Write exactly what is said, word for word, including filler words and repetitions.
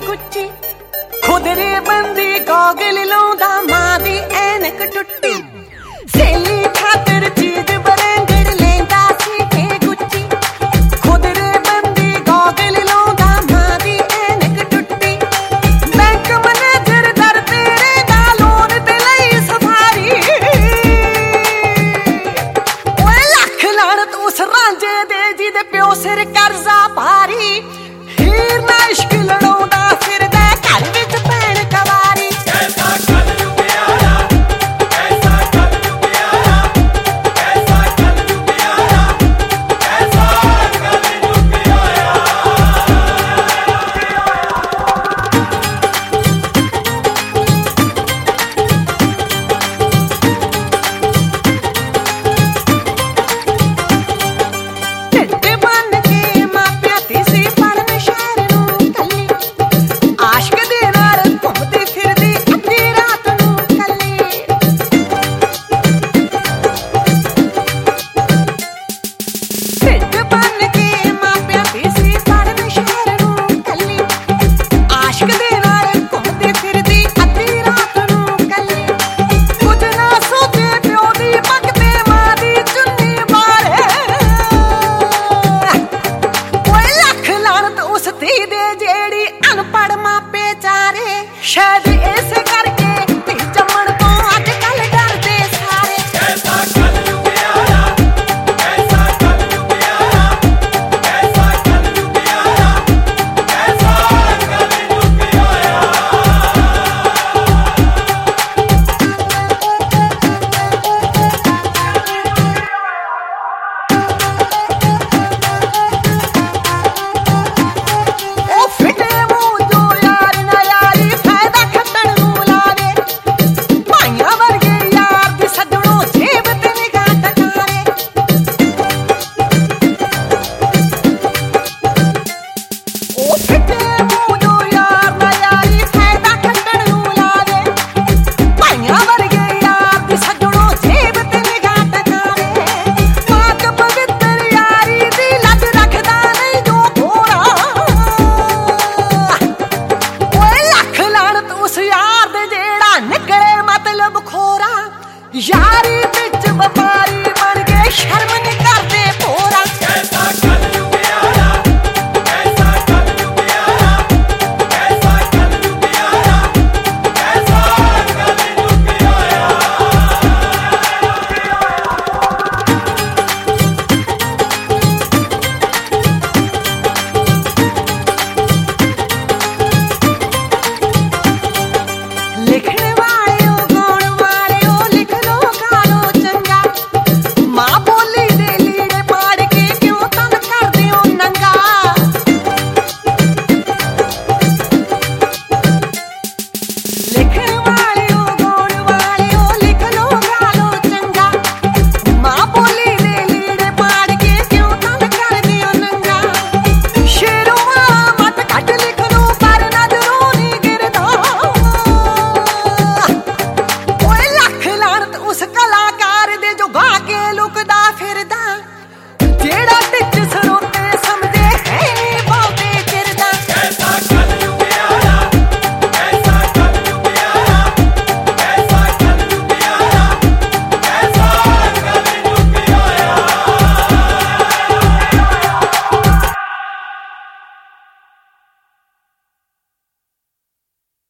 Gucci खुदरे बंदी goggle लाउंदा मां दी ऐनक टुट्टी सेली खातर चीज बरंगड़ लेंदा सी के गुच्ची खुदरे बंदी गॉगल लाउंदा मां दी ऐनक टुट्टी बैंक मैनेजर दर तेरे दा लोन ते लई सफारी ओए लख लानत उस रांझे दे जी दे प्यो सिर कर्जा भारी हीर ना इश्क लड़ाउंदा फिरदा घर विच भैण कवारी कैसा कलयु प्यारा कैसा कलयु प्यारा कैसा कलयु प्यारा कैसा कलयु प्यारा टिड्ड बन के मापिया ती सी पढ़न शहर नूं कल्ली आशिक दे नाल घुमदी फिरदी अद्धी रात नूं कल्ली टिड्ड बन के मापिया ती सी पढ़न शहर नूं कल्ली आशिक दे नाल घुमदी फिरदी अद्धी रात नूं कल्ली कुछ ना सोचे प्यो दी पग ते मां दी चुन्नी बारे ओए लख लानत उस धी दे जेड़ी अनपढ़ मापे चारे शायद